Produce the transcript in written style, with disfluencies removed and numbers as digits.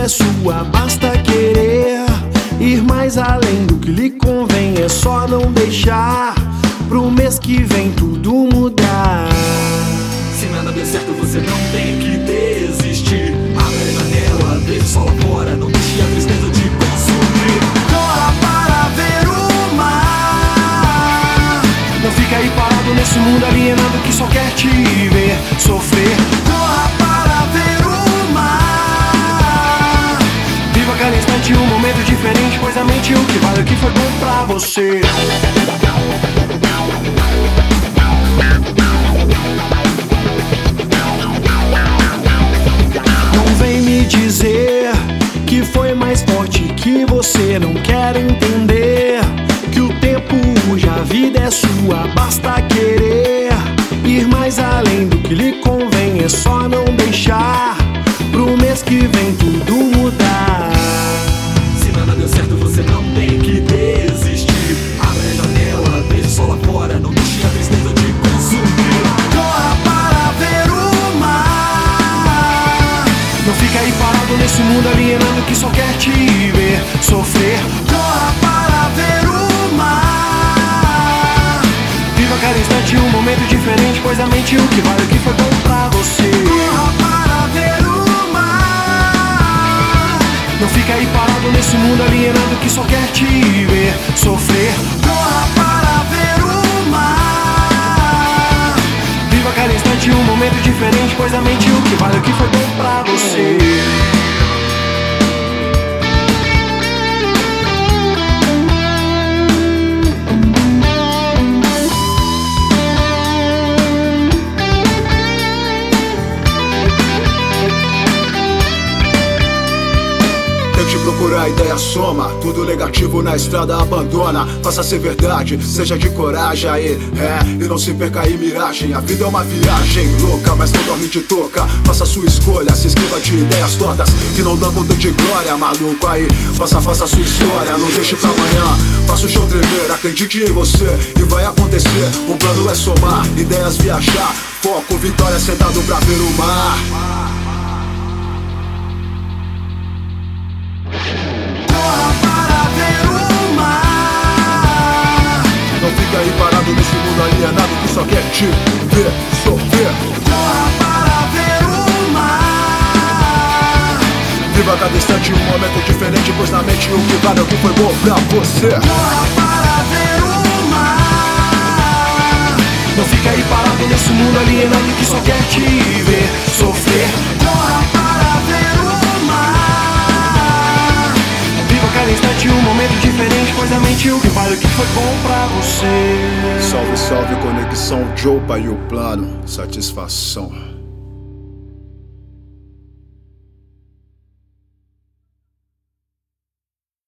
sua, basta querer ir mais além do que lhe convém. É só não deixar pro mês que vem tudo mudar. Se nada der certo, você não tem que desistir. Abre a janela, deixa o sol lá fora, não deixe a tristeza te consumir. Corra para ver o mar. Não fica aí parado nesse mundo alienado que só quer te ver sofrer. Corra para ver o mar. Viva cada instante um momento diferente, pois a mente o que vale, o que foi bom pra você. Dizer que foi mais forte que você, não quer entender que o tempo urge, a vida é sua, basta querer ir mais além do que lhe convém. É só não deixar pro mês que vem tudo mudar. Se nada deu certo, você não tem que desistir. Abre a janela, deixa o sol lá fora, não deixe a tristeza te consumir. Corra para ver o mar. Não fica aí parado nesse mundo alienado que só quer te ver sofrer. Corra para ver o mar. Viva cada instante um momento diferente, pois a mente o que vale, o que foi bom pra você. Corra para ver o mar. Não fica aí parado nesse mundo alienado que só quer te ver sofrer. Corra para ver o mar. Viva cada instante um momento diferente, pois a mente o que vale, o que foi bom pra você. Tente procurar, a ideia soma, tudo negativo na estrada abandona. Faça ser verdade, seja de coragem aí, e não se perca em miragem. A vida é uma viagem louca, mas não dorme de toca. Faça sua escolha, se esquiva de ideias tortas que não dão conta de glória, maluco aí. Faça a sua história, não deixe pra amanhã. Faça o show tremer, acredite em você e vai acontecer. O plano é somar, ideias viajar, foco, vitória, sentado pra ver o mar. Aí parado nesse mundo alienado que só quer te ver sofrer. Corra para ver o mar. Viva cada instante um momento diferente, pois na mente o que vale é o que foi bom pra você. Corra para ver o mar. Não fica aí parado nesse mundo alienado que só quer te ver sofrer. Corra para ver o mar. Viva cada instante um momento diferente, pois a mente o que vale, o que foi bom pra você. Salve, salve, conexão, Joe e o plano, satisfação.